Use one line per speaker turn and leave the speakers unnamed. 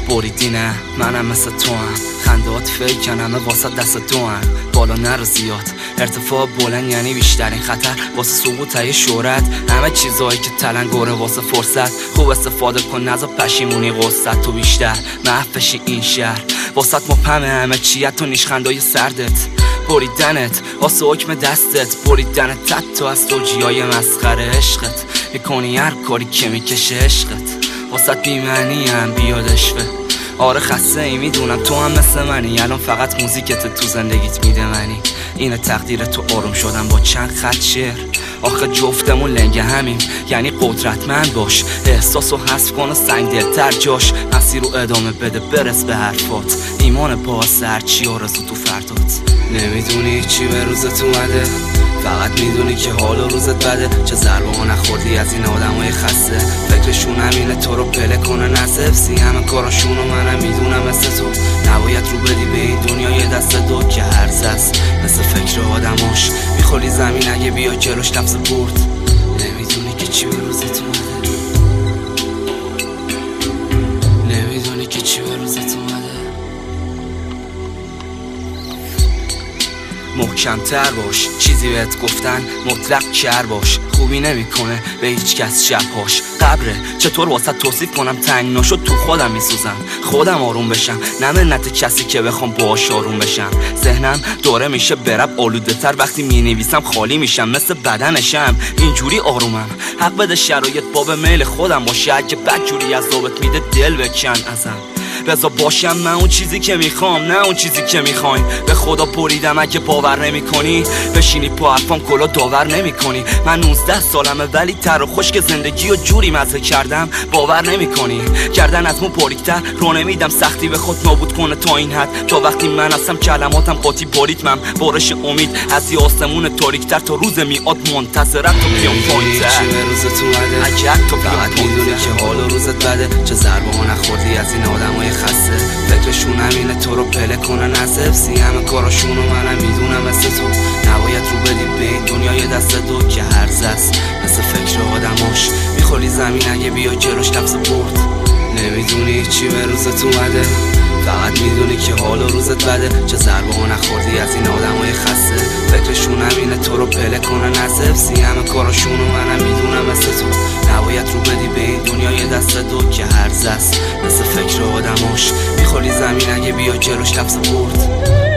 بریدی نه منم مثل تو هم خندات فیکن همه واسه دست تو هم بالا نرو زیاد ارتفاع بلند یعنی بیشترین خطر واسه سقوط تای شهرت همه چیزایی که تلنگره واسه فرصت خوب استفاده کن نذار پشیمونی قصت تو بیشتر محفشی این شهر واسه مبهمه همه چیت و نیشخندای سردت بریدنت واسه حکم دستت بریدنت حتی از توجیهای مسخره عشقت میکنی هر کاری که میکشه عشقت واسه بیمعنی هم بیادش به آره خسته ای میدونم تو هم مثل منی الان فقط موزیکت تو زندگیت میده منی اینه تقدیر تو آروم شدم با چند خط شعر آخه جفتمون لنگ همیم یعنی قدرتمند باش احساسو حذف کن و سنگ دلتر جاش مسیر رو ادامه بده برس به حرفات ایمان باز هرچی آرزو تو فردات نمیدونی چی به روزت اومده فقط میدونی که حال و روزت بده چه ضربه ها نخوردی از این آدمای خسته فکرشون همینه تو رو پله کنه نزفسی همه کاراشون و منم میدونم مثل تو نباید رو بدی به این دنیای دست دو که هرز است مثل فکر آدماش میخوری زمین اگه بیا جلوش لمس برد نمیدونی که چی به روزت اومده نمیدونی که چی به روزت اومده محکم‌تر باش چیزی بهت گفتن مطلق کر باش خوبی نمیکنه به هیچ کس شبهاش قبره چطور واسه توصیف کنم تنگ نشد تو خودم میسوزم خودم آروم بشم نه منت کسی که بخوام باهاش آروم بشم ذهنم دوره میشه برب آلوده تر وقتی مینویسم خالی میشم مثل بدنشم اینجوری آرومم حق بده شرایط باب میل خودم باشه اگه بدجوری از ضابط میده دل بکن ازم بذار باشم من اون چیزی که میخوام نه اون چیزی که میخواین به خدا بریدم اگه باور نمیکنی بشینی پا حرفام کلا داور نمیکنی من 19 سالمه ولی تر و خشک زندگی و جوری مزه کردم باور نمیکنی کردن از مون پاریکتر رو نمیدم سختی به خود نابود کنه تا این حد تا وقتی من هستم کلماتم قاطی باریتمم بارش امید از یه آسمون تاریکتر تا روز میاد منتظرم تو بیام پایین‌تر
چی به روزت اومده
اگه حتی
فقط میدونی که حال و روزت بده چه ضربه ها نخوردی از این آدمای خسته فکرشون همینه تو رو پله کنه نزفسی همه کاراشون و منم میدونم مثل تو نباید رو بدی به این دنیای دست دو که هرز است مثل فکر آدماش میخوری زمین اگه بیا جلوش لمس برد نمیدونی چی به روزت اومده فقط میدونی که حال و روزت بده چه ضربه ها نخوردی از این آدمای خسته فکرشون همینه تو رو پله کنه نزفسی همه کاراشون و منم میدونم مثل تو نباید رو بدی به این دنیای دست دو که هرز است مثل فکر آدماش میخوری زمین اگه بیا جلوش لمس برد